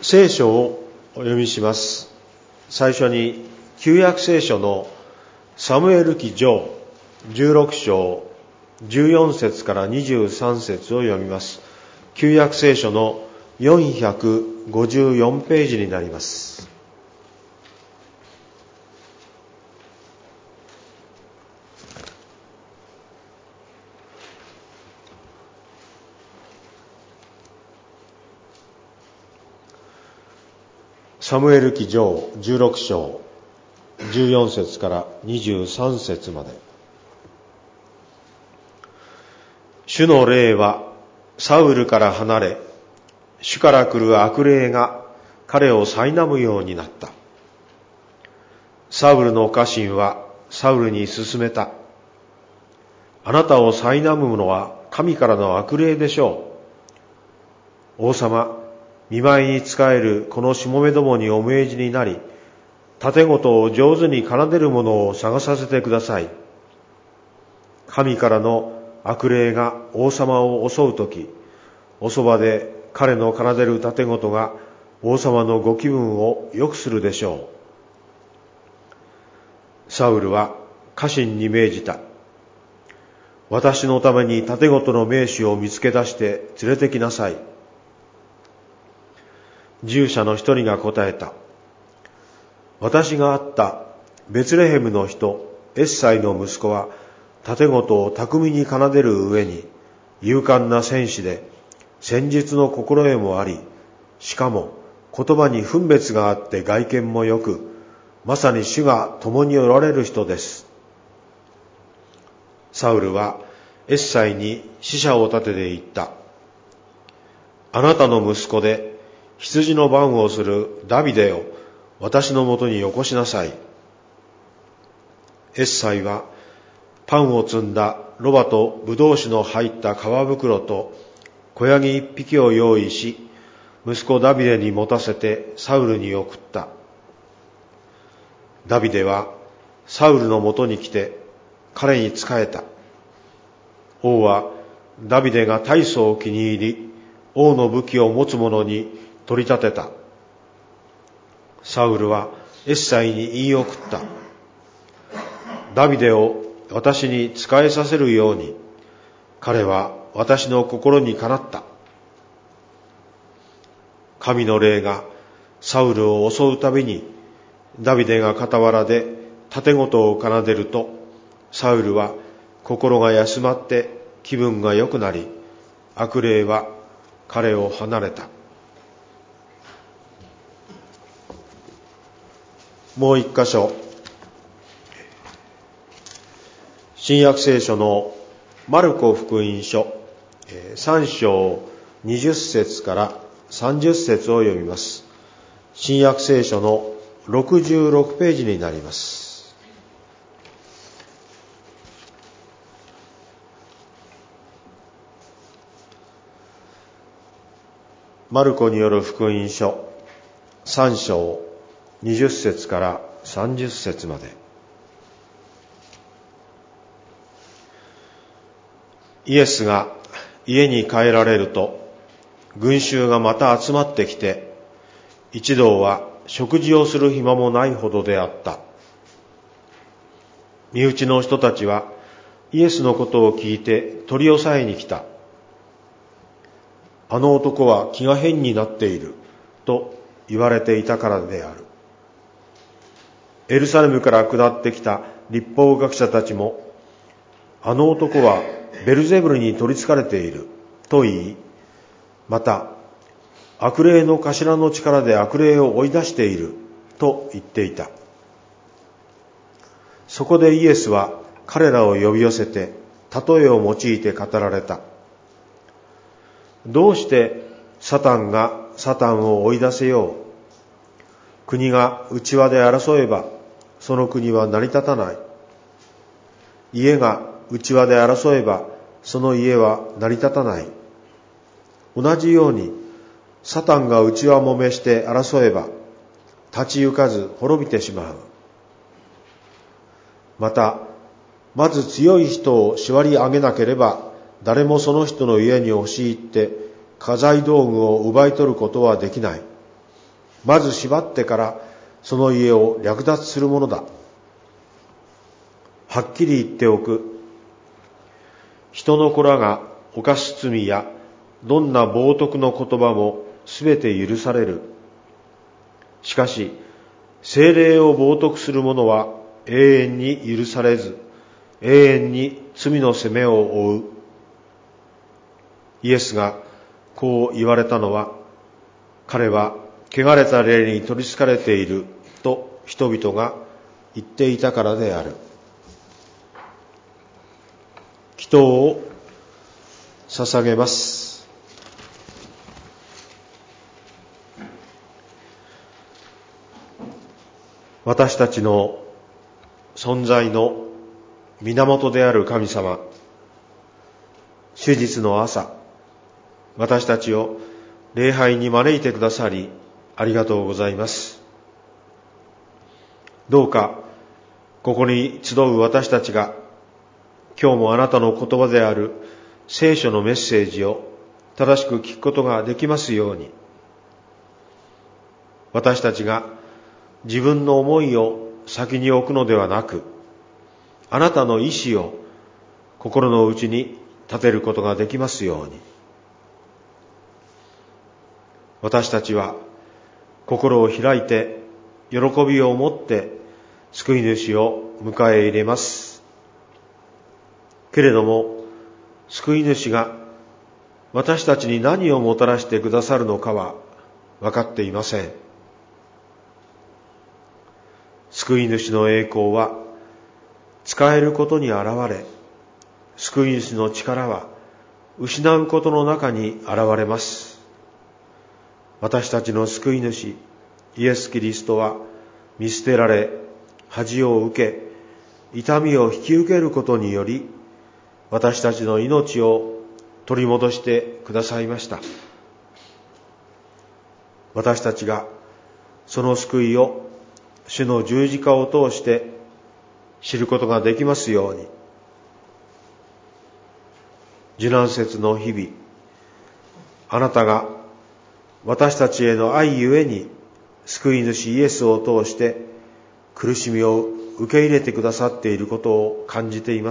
聖書をお読みします。最初に旧約聖書のサムエル記上16章14節から23節を読みます。旧約聖書の454ページになります。サムエル記上16章14節から23節まで。主の霊はサウルから離れ、主から来る悪霊が彼を苛むようになった。サウルの家臣はサウルに勧めた。あなたを苛むのは神からの悪霊でしょう。王様、見舞いに仕えるこのしもべどもにお命じになり、盾事を上手に奏でる者を探させてください。神からの悪霊が王様を襲うとき、おそばで彼の奏でる盾事が王様のご気分を良くするでしょう。サウルは家臣に命じた。私のために盾事の名手を見つけ出して連れてきなさい。従者の一人が答えた。私が会ったベツレヘムの人エッサイの息子は盾事を巧みに奏でる上に勇敢な戦士で戦術の心得もあり、しかも言葉に分別があって外見も良く、まさに主が共におられる人です。サウルはエッサイに使者を立てて言った。あなたの息子で羊の番をするダビデを私のもとによこしなさい。エッサイはパンを積んだロバとブドウ酒の入った皮袋と子ヤギ一匹を用意し、息子ダビデに持たせてサウルに送った。ダビデはサウルのもとに来て彼に仕えた。王はダビデが大層気に入り、王の武器を持つ者に取り立てた。サウルはエッサイに言い送った。ダビデを私に仕えさせるように、彼は私の心にかなった。神の霊がサウルを襲うたびに、ダビデが傍らで盾事を奏でると、サウルは心が休まって気分が良くなり、悪霊は彼を離れた。もう一箇所、新約聖書のマルコ福音書3章20節から30節を読みます。新約聖書の66ページになります。マルコによる福音書3章20節から30節まで。イエスが家に帰られると、群衆がまた集まってきて、一同は食事をする暇もないほどであった。身内の人たちはイエスのことを聞いて取り押さえに来た。あの男は気が変になっていると言われていたからである。エルサレムから下ってきた律法学者たちも、あの男はベルゼブルに取り憑かれていると言い、また悪霊の頭の力で悪霊を追い出していると言っていた。そこでイエスは彼らを呼び寄せて例えを用いて語られた。どうしてサタンがサタンを追い出せよう。国が内輪で争えばその国は成り立たない。家が内輪で争えばその家は成り立たない。同じようにサタンが内輪もめして争えば立ち行かず滅びてしまう。また、まず強い人を縛り上げなければ誰もその人の家に押し入って家財道具を奪い取ることはできない。 まず縛ってからその家を略奪するものだ。はっきり言っておく。人の子らが犯す罪やどんな冒涜の言葉もすべて許される。しかし、聖霊を冒涜する者は永遠に許されず、永遠に罪の責めを負う。イエスがこう言われたのは、彼は汚れた霊に取り憑かれていると人々が言っていたからである。祈祷を捧げます。私たちの存在の源である神様、主日の朝、私たちを礼拝に招いてくださりありがとうございます。どうかここに集う私たちが今日もあなたの言葉である聖書のメッセージを正しく聞くことができますように、私たちが自分の思いを先に置くのではなく、あなたの意志を心の内に立てることができますように。私たちは心を開いて喜びを持って救い主を迎え入れます。けれども救い主が私たちに何をもたらしてくださるのかは分かっていません。救い主の栄光は使えることに現れ、救い主の力は失うことの中に現れます。私たちの救い主イエス・キリストは見捨てられ、恥を受け、痛みを引き受けることにより、私たちの命を取り戻してくださいました。私たちがその救いを主の十字架を通して知ることができますように、受難節の日々、あなたが私たちへの愛ゆえに救い主イエスを通して苦しみを受け入れてくださっていることを感じています。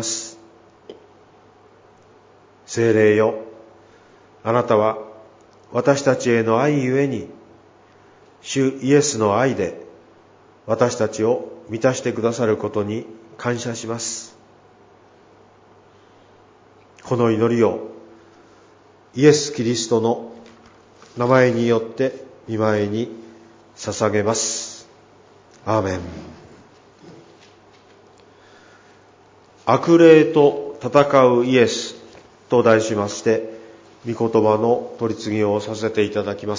聖霊よ、あなたは私たちへの愛ゆえに主イエスの愛で私たちを満たしてくださることに感謝します。この祈りをイエス・キリストの名前によって御前に捧げます。アーメン。悪霊と戦うイエスと題しまして、御言葉の取り次ぎをさせていただきます。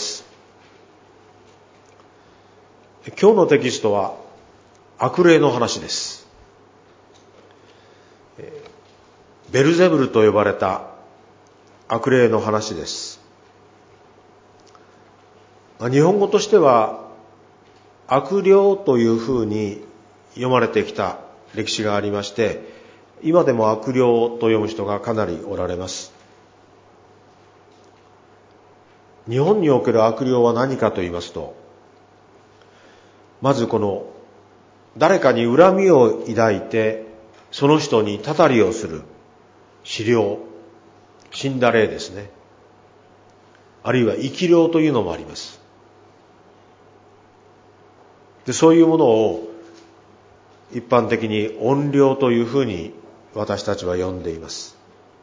今日のテキストは悪霊の話です。ベルゼブルと呼ばれた悪霊の話です。日本語としては悪霊というふうに読まれてきた歴史がありまして、今でも悪霊と読む人がかなりおられます。日本における悪霊は何かと言いますと、まずこの誰かに恨みを抱いてその人にたたりをする死霊、死んだ霊ですね。あるいは生き霊というのもあります。で、そういうものを一般的に怨霊というふうに私たちは呼んでいます。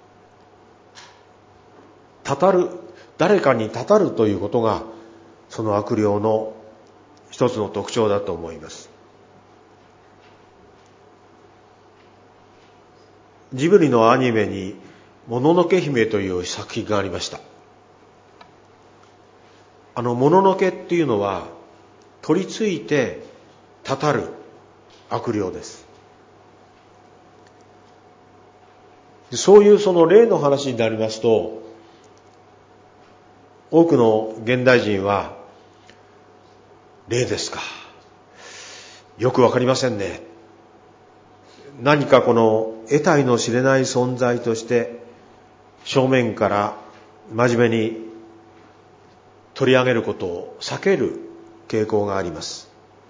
たたる、誰かにたたるということがその悪霊の一つの特徴だと思います。ジブリのアニメにもののけ姫という作品がありました。もののけっていうのは取り付いてたたる悪霊です。そういうその霊の話になりますと、多くの現代人は霊ですか、よくわかりませんね、何かこの得体の知れない存在として正面から真面目に取り上げることを避ける傾向があります。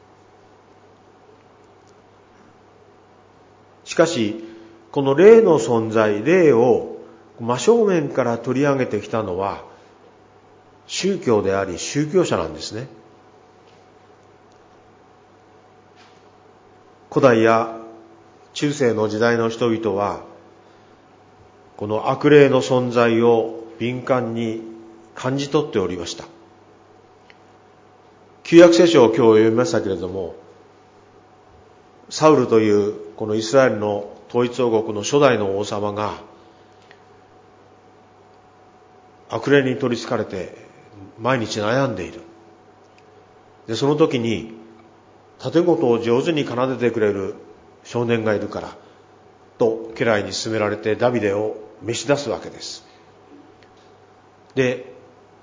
しかし、この霊の存在、霊を真正面から取り上げてきたのは宗教であり宗教者なんですね。古代や中世の時代の人々はこの悪霊の存在を敏感に感じ取っておりました。旧約聖書を今日読みましたけれども、サウルというこのイスラエルの統一王国の初代の王様が悪霊に取り憑かれて毎日悩んでいる。で、その時に盾事を上手に奏でてくれる少年がいるからと家来に勧められてダビデを召し出すわけです。で、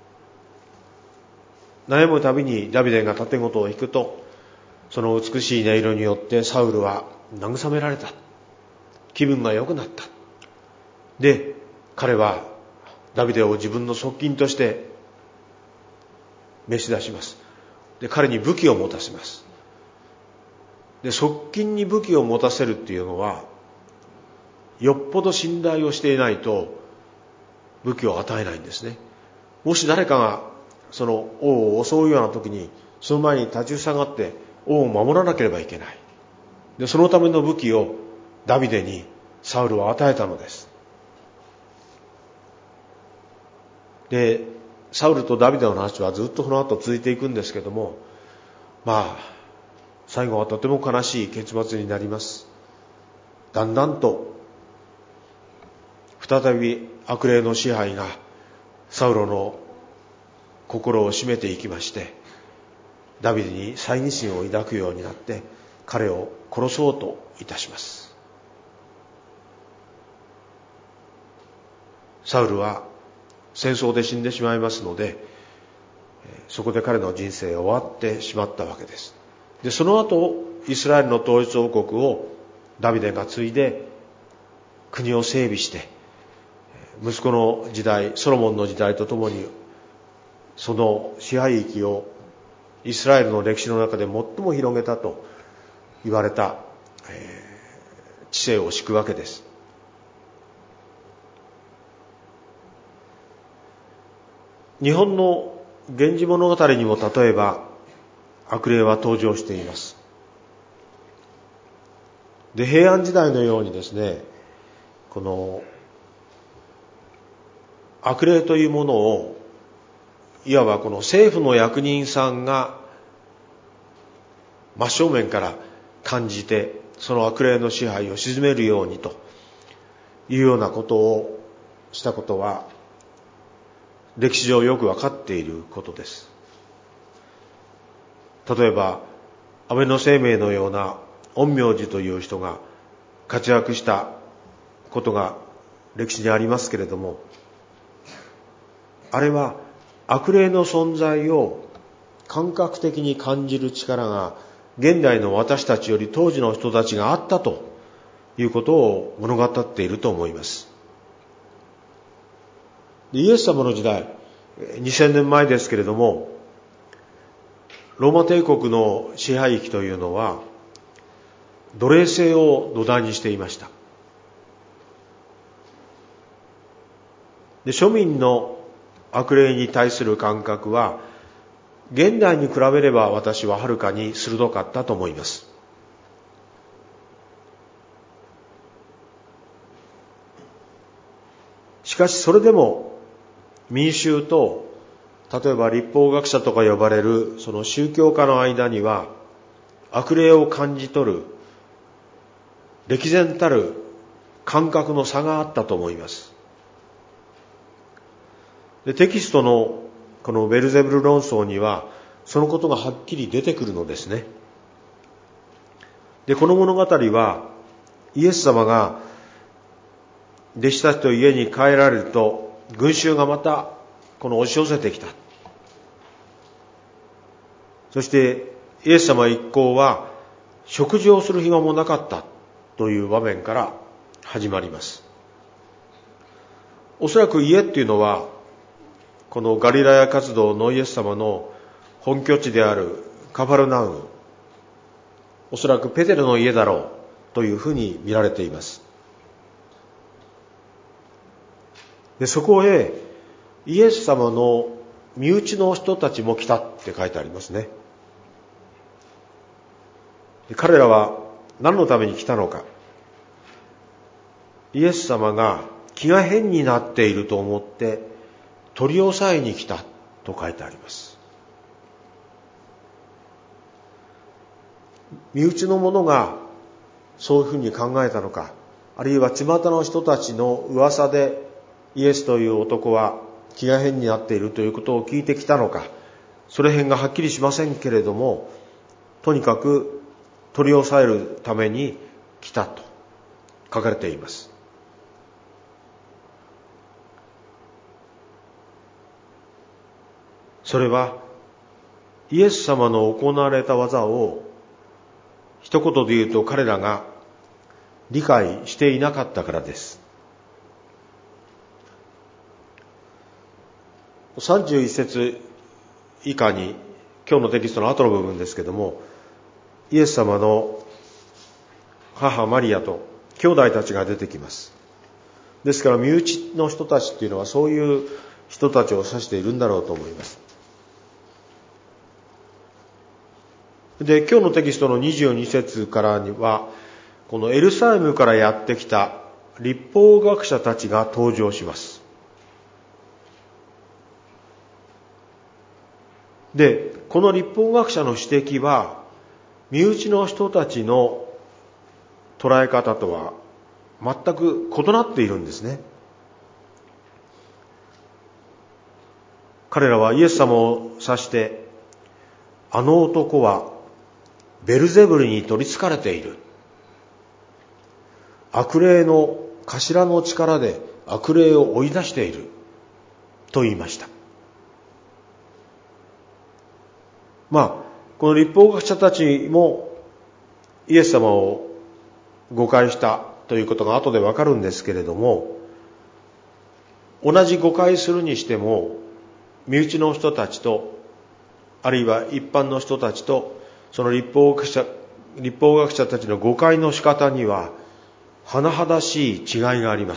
悩むたびにダビデが盾事を弾くと、その美しい音色によってサウルは慰められた。気分が良くなった。で、彼はダビデを自分の側近として召し出します。で、彼に武器を持たせます。で、側近に武器を持たせるっていうのは、よっぽど信頼をしていないと武器を与えないんですね。もし誰かがその王を襲うような時に、その前に立ちふさがって王を守らなければいけない。で、そのための武器をダビデにサウルは与えたのです。で、サウルとダビデの話はずっとその後続いていくんですけども、最後はとても悲しい結末になります。だんだんと再び悪霊の支配がサウロの心を占めていきまして、ダビデに猜疑心を抱くようになって彼を殺そうといたします。サウルは戦争で死んでしまいますので、そこで彼の人生は終わってしまったわけです。で、その後イスラエルの統一王国をダビデが継いで国を整備して、息子の時代、ソロモンの時代とともにその支配域をイスラエルの歴史の中で最も広げたと言われた、治世を敷くわけです。日本の源氏物語にも例えば悪霊は登場しています。で、平安時代のようにですね、この悪霊というものをいわばこの政府の役人さんが真正面から感じて、その悪霊の支配を鎮めるようにというようなことをしたことは歴史上よくわかっていることです。例えば安倍晴明のような陰陽師という人が活躍したことが歴史にありますけれども、あれは悪霊の存在を感覚的に感じる力が現代の私たちより当時の人たちがあったということを物語っていると思います。イエス様の時代、2000年前ですけれども、ローマ帝国の支配域というのは奴隷制を土台にしていました。で、庶民の悪霊に対する感覚は現代に比べれば私ははるかに鋭かったと思います。しかしそれでも民衆と例えば律法学者とか呼ばれるその宗教家の間には悪霊を感じ取る歴然たる感覚の差があったと思います。で、テキストのこのベルゼブル論争にはそのことがはっきり出てくるのですね。で、この物語はイエス様が弟子たちと家に帰られると群衆がまたこの押し寄せてきた。そしてイエス様一行は食事をする暇もなかったという場面から始まります。おそらく家っていうのはこのガリラヤ活動のイエス様の本拠地であるカファルナウム、おそらくペテロの家だろうというふうに見られています。で、そこへイエス様の身内の人たちも来たって書いてありますね。で、彼らは何のために来たのか。イエス様が気が変になっていると思って取り押さえに来たと書いてあります。身内の者がそういうふうに考えたのか、あるいは巷の人たちの噂でイエスという男は気が変になっているということを聞いてきたのか、それ辺がはっきりしませんけれども、とにかく取り押さえるために来たと書かれています。それはイエス様の行われた技を一言で言うと彼らが理解していなかったからです。31節以下に今日のテキストの後の部分ですけども、イエス様の母マリアと兄弟たちが出てきます。ですから身内の人たちっていうのはそういう人たちを指しているんだろうと思います。で、今日のテキストの22節からには、このエルサレムからやってきた律法学者たちが登場します。で、この律法学者の指摘は、身内の人たちの捉え方とは全く異なっているんですね。彼らはイエス様を指して、あの男はベルゼブルに取り憑かれている。悪霊の頭の力で悪霊を追い出している。と言いました。この律法学者たちもイエス様を誤解したということが後でわかるんですけれども、同じ誤解するにしても、身内の人たちと、あるいは一般の人たちと、その律法学者たちの誤解の仕方には、甚だしい違いがあります。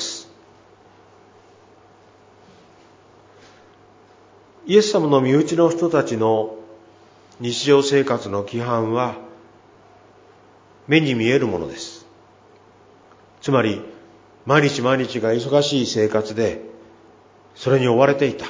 イエス様の身内の人たちの日常生活の規範は、目に見えるものです。つまり、毎日毎日が忙しい生活で、それに追われていた。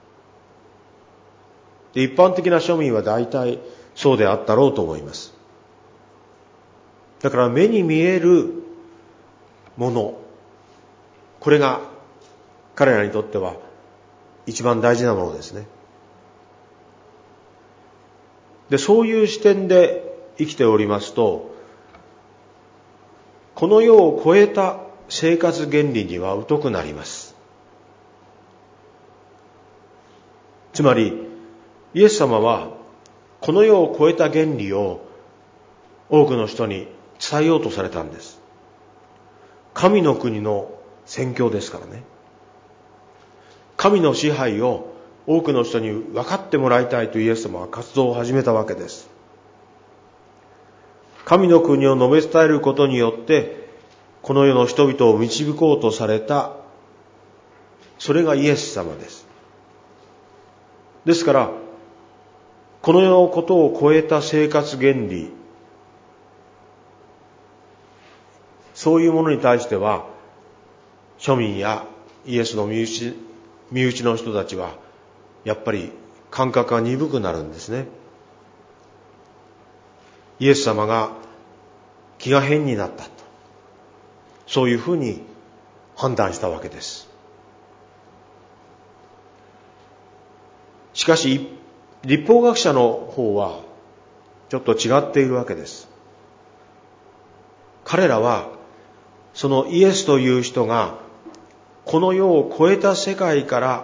で、一般的な庶民は大体そうであったろうと思います。だから目に見えるもの、これが彼らにとっては一番大事なものですね。で、そういう視点で生きておりますと、この世を超えた生活原理には疎くなります。つまり、イエス様はこの世を超えた原理を多くの人に伝えようとされたんです。神の国の宣教ですからね。神の支配を多くの人に分かってもらいたいとイエス様は活動を始めたわけです。神の国を述べ伝えることによってこの世の人々を導こうとされた、それがイエス様です。ですからこの世のことを超えた生活原理、そういうものに対しては庶民やイエスの身内の人たちはやっぱり感覚が鈍くなるんですね。イエス様が気が変になったと、そういうふうに判断したわけです。しかし律法学者の方はちょっと違っているわけです。彼らはそのイエスという人がこの世を超えた世界から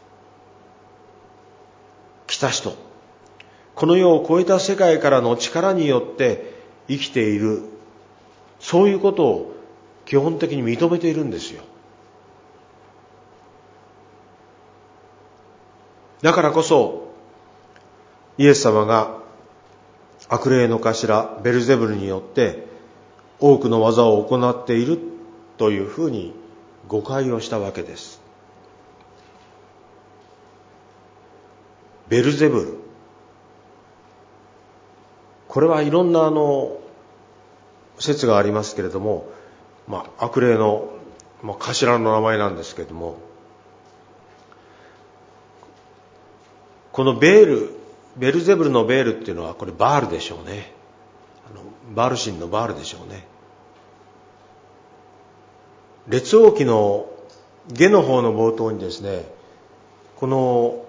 来た人、この世を超えた世界からの力によって生きている、そういうことを基本的に認めているんですよ。だからこそイエス様が悪霊の頭ベルゼブルによって多くの技を行っているというふうに誤解をしたわけです。ベルゼブル、これはいろんな説がありますけれども、悪霊の、頭の名前なんですけれども、このベルゼブルのベールっていうのはこれバールでしょうね。バール神のバールでしょうね。列王記の下の方の冒頭にですね、この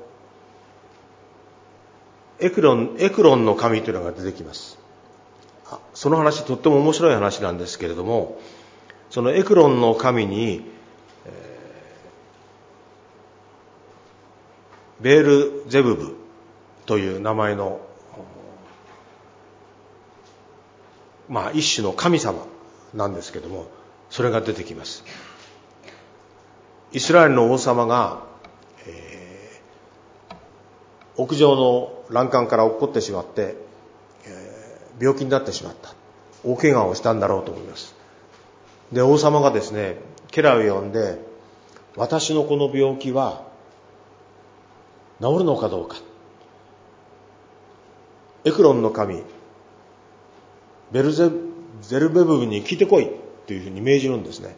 エクロンの神というのが出てきます。その話とっても面白い話なんですけれども、そのエクロンの神に、ベールゼブブという名前の、一種の神様なんですけれども、それが出てきます。イスラエルの王様が、屋上の欄干から落っこってしまって、病気になってしまった。大怪我をしたんだろうと思います。で、王様がですね、家来を呼んで、私のこの病気は治るのかどうか。エクロンの神、ゼルベブブに聞いてこいというふうに命じるんですね。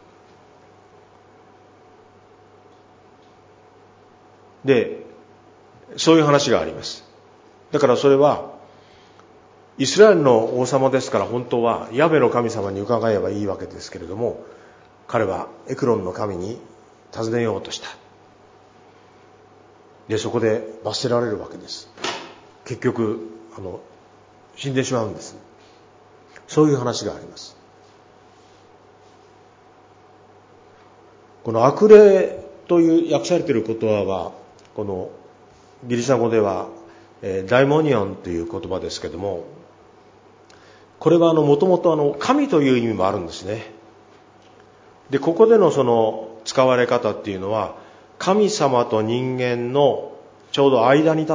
で、そういう話があります。だからそれは、イスラエルの王様ですから本当はヤベの神様に伺えばいいわけですけれども、彼はエクロンの神に尋ねようとした。で、そこで罰せられるわけです。結局、死んでしまうんです。そういう話があります。この悪霊という訳されている言葉は、このギリシャ語ではダイモニオンという言葉ですけれども、これはもともと神という意味もあるんですね。で、ここでのその使われ方っていうのは、神様と人間のちょうど間に立って、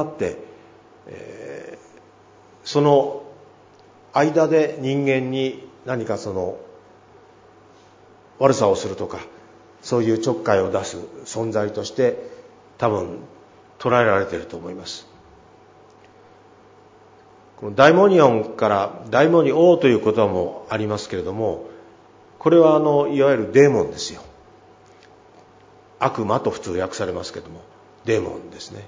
その間で人間に何かその悪さをするとか、そういうちょっかいを出す存在として多分捉えられていると思います。このダイモニオンからダイモニオという言葉もありますけれども、これはいわゆるデーモンですよ。悪魔と普通訳されますけれども、デーモンですね。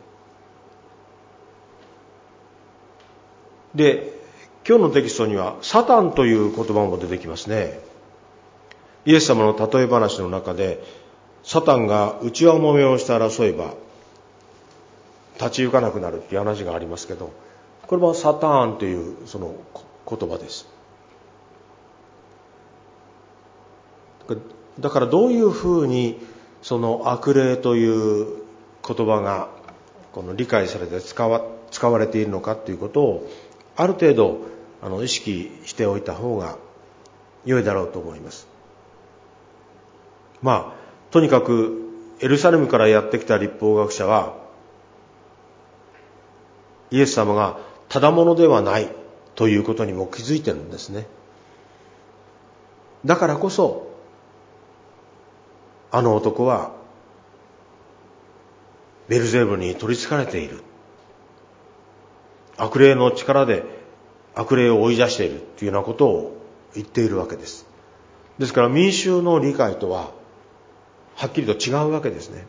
で、今日のテキストにはサタンという言葉も出てきますね。イエス様の例え話の中で、サタンが内輪もめをして争えば立ち行かなくなるっていう話がありますけど、これはサターンというその言葉です。だからどういうふうにその悪霊という言葉がこの理解されて使われているのかということをある程度意識しておいた方が良いだろうと思います。とにかくエルサレムからやってきた律法学者はイエス様がただものではないということにも気づいてるんですね。だからこそあの男はベルゼブルに取り憑かれている、悪霊の力で悪霊を追い出しているというようなことを言っているわけです。ですから民衆の理解とははっきりと違うわけですね。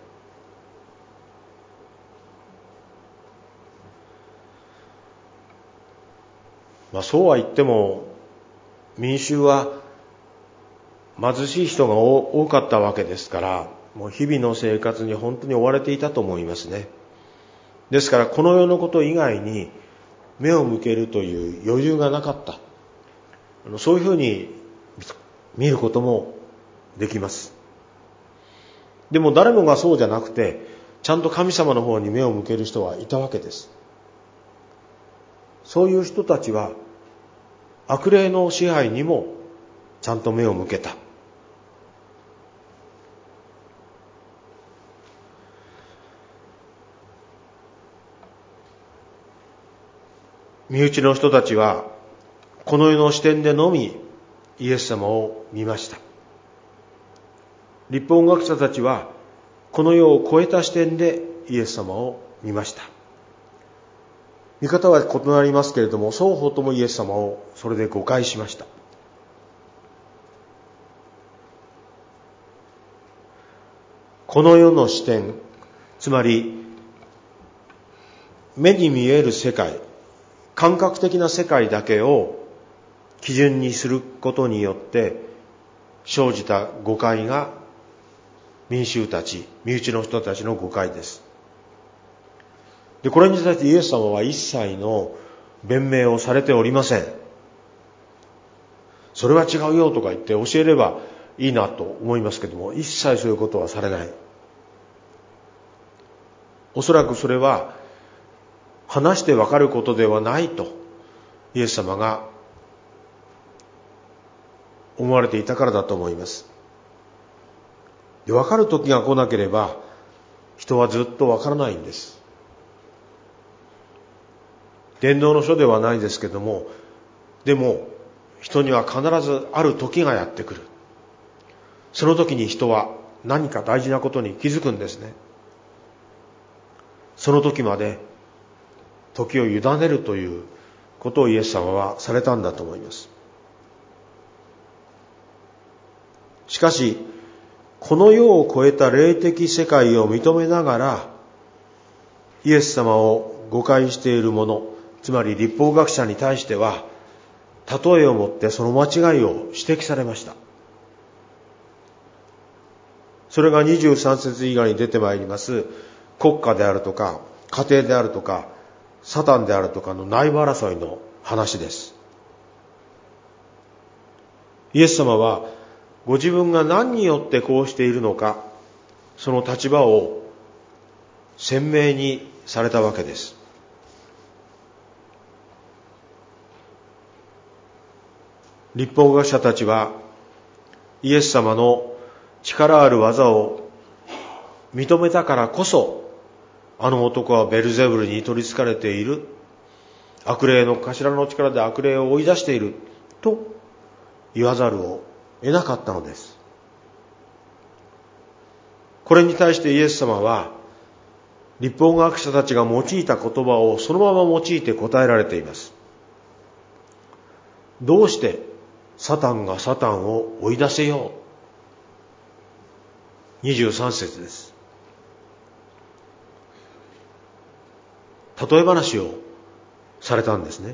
そうは言っても民衆は貧しい人が多かったわけですから、もう日々の生活に本当に追われていたと思いますね。ですからこの世のこと以外に目を向けるという余裕がなかった。そういうふうに見ることもできます。でも誰もがそうじゃなくて、ちゃんと神様の方に目を向ける人はいたわけです。そういう人たちは悪霊の支配にもちゃんと目を向けた。 身内の人たちはこの世の視点でのみイエス様を見ました。律法学者たちはこの世を超えた視点でイエス様を見ました。見方は異なりますけれども、双方ともイエス様をそれで誤解しました。この世の視点、つまり目に見える世界、感覚的な世界だけを基準にすることによって生じた誤解が民衆たち、身内の人たちの誤解です。で、これに対してイエス様は一切の弁明をされておりません。それは違うよとか言って教えればいいなと思いますけども、一切そういうことはされない。おそらくそれは話してわかることではないとイエス様が思われていたからだと思います。で、わかる時が来なければ人はずっとわからないんです。伝道の書ではないですけども、でも人には必ずある時がやってくる。その時に人は何か大事なことに気づくんですね。その時まで時を委ねるということをイエス様はされたんだと思います。しかし、この世を超えた霊的世界を認めながらイエス様を誤解している者、つまり律法学者に対しては例えをもってその間違いを指摘されました。それが23節以外に出てまいります国家であるとか家庭であるとかサタンであるとかの内部争いの話です。イエス様はご自分が何によってこうしているのか、その立場を鮮明にされたわけです。律法学者たちはイエス様の力ある技を認めたからこそ、あの男はベルゼブルに取り憑かれている、悪霊の頭の力で悪霊を追い出していると言わざるを得なかったのです。これに対してイエス様は律法学者たちが用いた言葉をそのまま用いて答えられています。どうしてサタンがサタンを追い出せよう。23節です。例え話をされたんですね。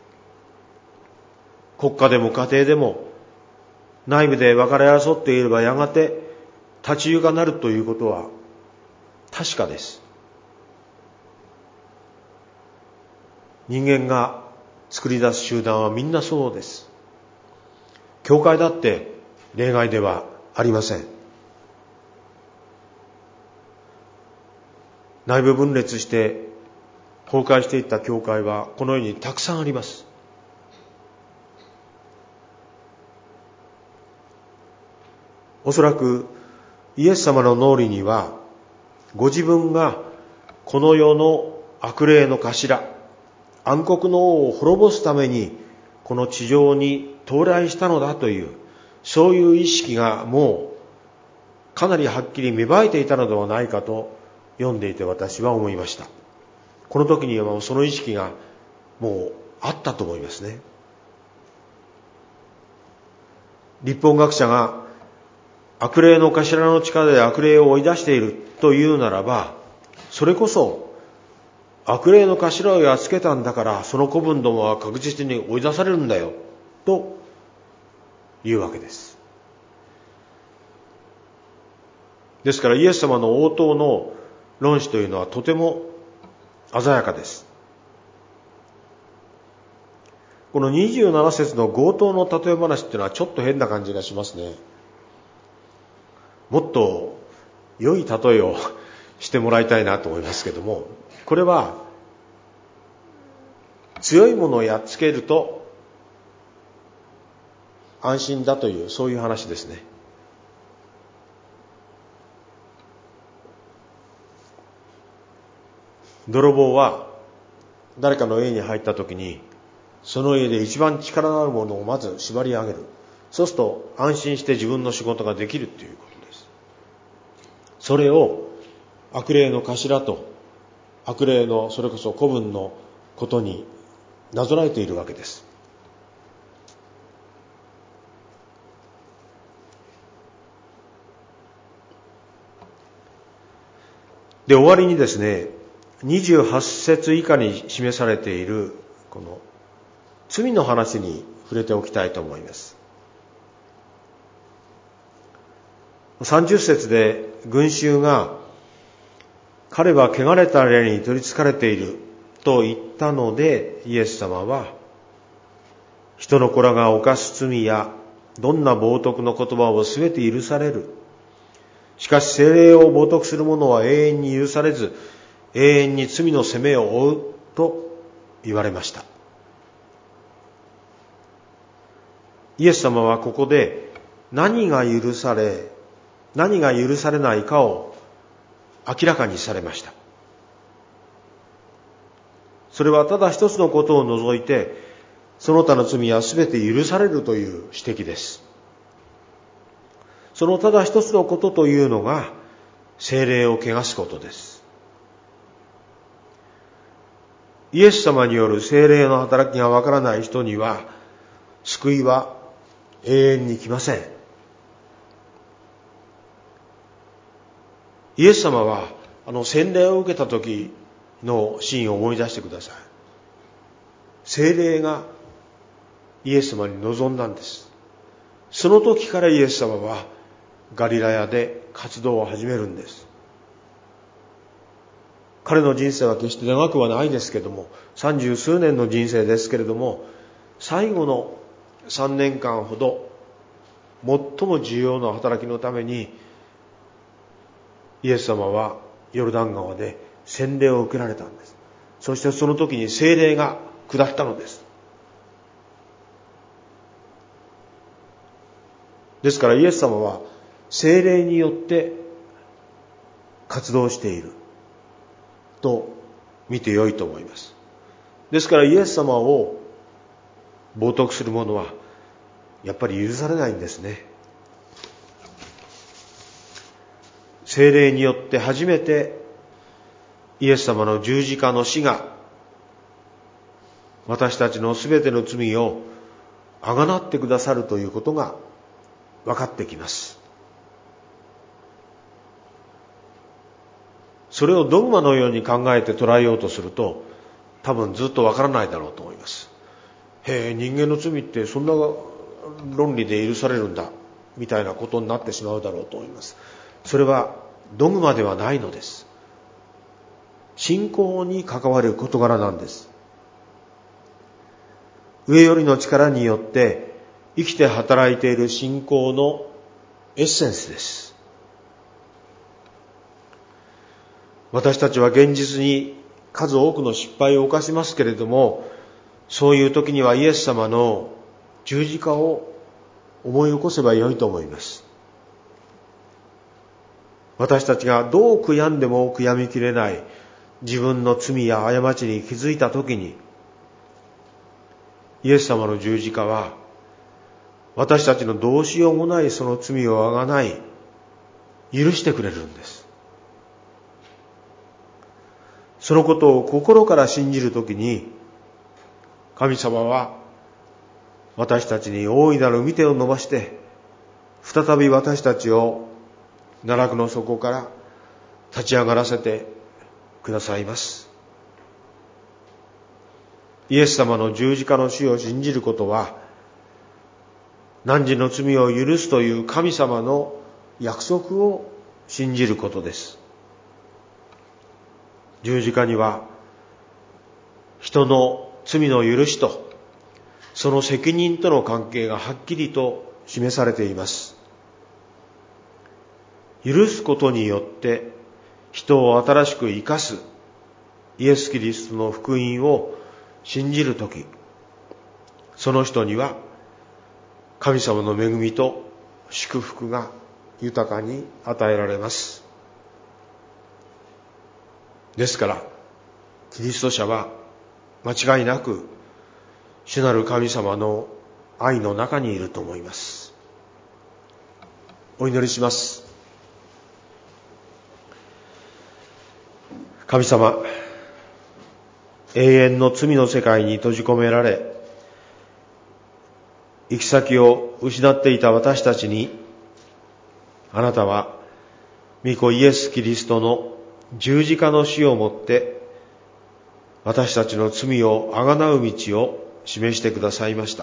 国家でも家庭でも内部で分かれ争っていればやがて立ち行かなるということは確かです。人間が作り出す集団はみんなそうです。教会だって例外ではありません。内部分裂して崩壊していった教会はこのようにたくさんあります。おそらくイエス様の脳裏にはご自分がこの世の悪霊の頭、暗黒の王を滅ぼすためにこの地上に到来したのだという、そういう意識がもうかなりはっきり芽生えていたのではないかと読んでいて私は思いました。この時にはその意識がもうあったと思いますね。律法学者が悪霊の頭の力で悪霊を追い出しているというならば、それこそ悪霊の頭をやっつけたんだからその子分どもは確実に追い出されるんだよというわけです。ですからイエス様の応答の論旨というのはとても鮮やかです。この27節の強盗の例え話っていうのはちょっと変な感じがしますね。もっと良い例えをしてもらいたいなと思いますけども、これは強いものをやっつけると安心だという、そういう話ですね。泥棒は誰かの家に入った時に、その家で一番力のあるものをまず縛り上げる。そうすると安心して自分の仕事ができるということです。それを悪霊の頭と悪霊のそれこそ子分のことになぞらえているわけです。で、終わりにですね、28節以下に示されているこの罪の話に触れておきたいと思います。30節で群衆が、彼は汚れた霊に取り憑かれていると言ったので、イエス様は、人の子らが犯す罪やどんな冒涜の言葉をすべて許される。しかし聖霊を冒涜する者は永遠に許されず、永遠に罪の責めを負うと言われました。イエス様はここで何が許され、何が許されないかを明らかにされました。それはただ一つのことを除いて、その他の罪はすべて許されるという指摘です。そのただ一つのことというのが、聖霊を汚すことです。イエス様による聖霊の働きがわからない人には、救いは永遠に来ません。イエス様は、洗礼を受けた時のシーンを思い出してください。聖霊がイエス様に臨んだんです。その時からイエス様はガリラヤで活動を始めるんです。彼の人生は決して長くはないですけれども、30数年の人生ですけれども、最後の3年間ほど最も重要な働きのために、イエス様はヨルダン川で洗礼を受けられたんです。そしてその時に聖霊が下ったのです。ですからイエス様は聖霊によって活動していると見てよいと思います。ですからイエス様を冒涜する者はやっぱり許されないんですね。聖霊によって初めてイエス様の十字架の死が私たちのすべての罪をあがなってくださるということが分かってきます。それをドグマのように考えて捉えようとすると多分ずっと分からないだろうと思います。へえ、人間の罪ってそんな論理で許されるんだみたいなことになってしまうだろうと思います。それはドグマではないのです。信仰に関わる事柄なんです。上よりの力によって生きて働いている信仰のエッセンスです。私たちは現実に数多くの失敗を犯しますけれども、そういう時にはイエス様の十字架を思い起こせばよいと思います。私たちがどう悔やんでも悔やみきれない自分の罪や過ちに気づいた時に、イエス様の十字架は私たちのどうしようもないその罪をあがない許してくれるんです。そのことを心から信じるときに、神様は私たちに大いなる御手を伸ばして再び私たちを奈落の底から立ち上がらせてくださいます。イエス様の十字架の死を信じることは、汝の罪を許すという神様の約束を信じることです。十字架には人の罪の許しとその責任との関係がはっきりと示されています。許すことによって人を新しく生かすイエス・キリストの福音を信じるとき、その人には神様の恵みと祝福が豊かに与えられます。ですからキリスト者は間違いなく主なる神様の愛の中にいると思います。お祈りします。神様、永遠の罪の世界に閉じ込められ、行き先を失っていた私たちに、あなたは御子イエス・キリストの十字架の死をもって私たちの罪をあがなう道を示してくださいました。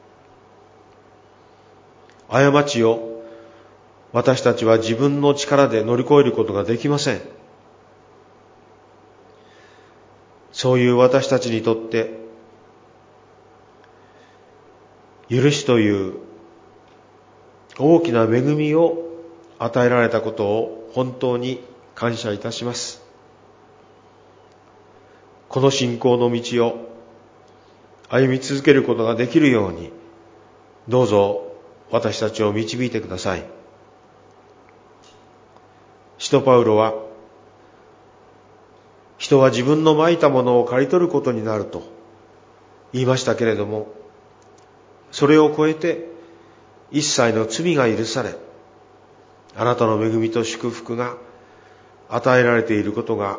過ちを私たちは自分の力で乗り越えることができません。そういう私たちにとって許しという大きな恵みを与えられたことを本当に感謝いたします。この信仰の道を歩み続けることができるように、どうぞ私たちを導いてください。使徒パウロは、人は自分の蒔いたものを刈り取ることになると言いましたけれども、それを超えて一切の罪が許され、あなたの恵みと祝福が与えられていることが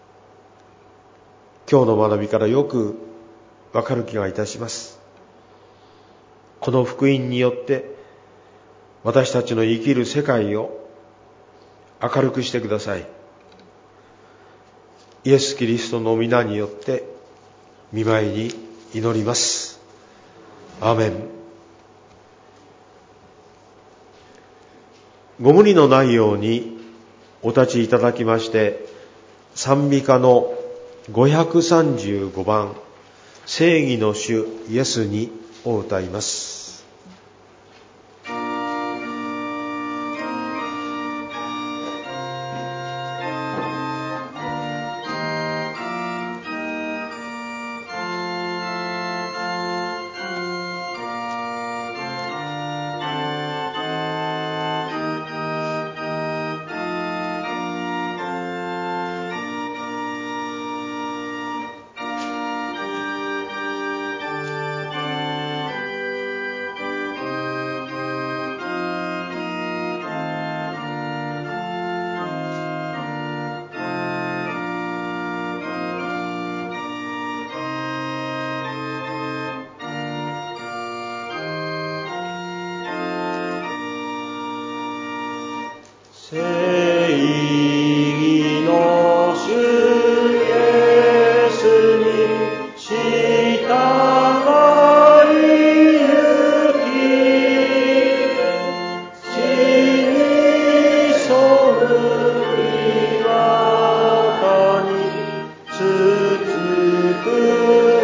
今日の学びからよくわかる気がいたします。この福音によって私たちの生きる世界を明るくしてください。イエス・キリストの皆によって御前に祈ります。アーメン。ご無理のないようにお立ちいただきまして、賛美歌の535番、正義の主イエスにを歌います。 正義の主イエスに従い行き、死に背い岩田に続く